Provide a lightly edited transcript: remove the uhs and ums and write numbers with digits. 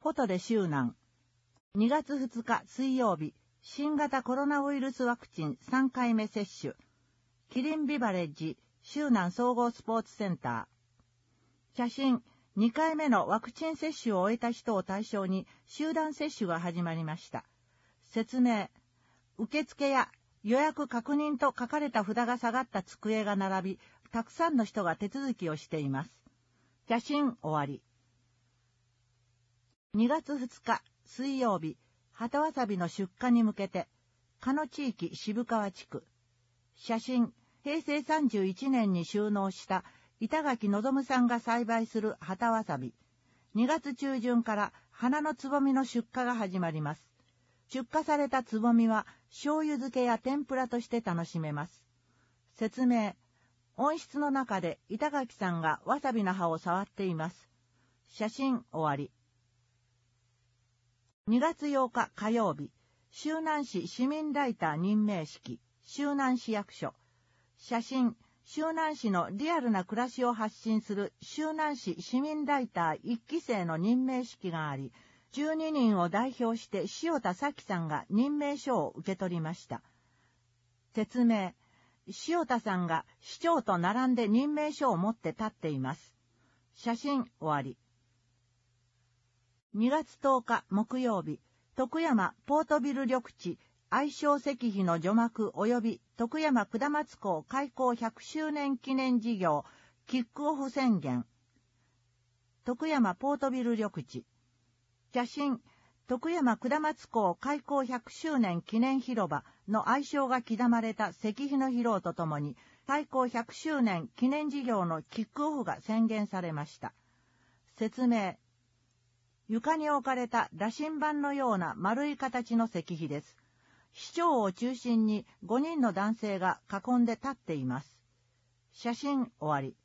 フォトで周南。2月2日水曜日、新型コロナウイルスワクチン3回目接種。キリンビバレッジ、周南総合スポーツセンター。写真、2回目のワクチン接種を終えた人を対象に集団接種が始まりました。説明、受付や予約確認と書かれた札が下がった机が並び、たくさんの人が手続きをしています。写真終わり。2月2日水曜日、旗わさびの出荷に向けて、加野地域渋川地区。写真、平成31年に就農した板垣望さんが栽培する旗わさび。2月中旬から花のつぼみの出荷が始まります。出荷されたつぼみは醤油漬けや天ぷらとして楽しめます。説明、温室の中で板垣さんがわさびの葉を触っています。写真終わり。2月8日火曜日、周南市市民ライター任命式、周南市役所。写真、周南市のリアルな暮らしを発信する周南市市民ライター1期生の任命式があり、12人を代表して塩田咲さんが任命書を受け取りました。説明、塩田さんが市長と並んで任命書を持って立っています。写真終わり。2月10日木曜日、徳山ポートビル緑地愛称石碑の除幕及び徳山下松港開港100周年記念事業キックオフ宣言。徳山ポートビル緑地。写真、徳山下松港開港100周年記念広場の愛称が刻まれた石碑の披露とともに、開港100周年記念事業のキックオフが宣言されました。説明、床に置かれた羅針盤のような丸い形の石碑です。市長を中心に5人の男性が囲んで立っています。写真終わり。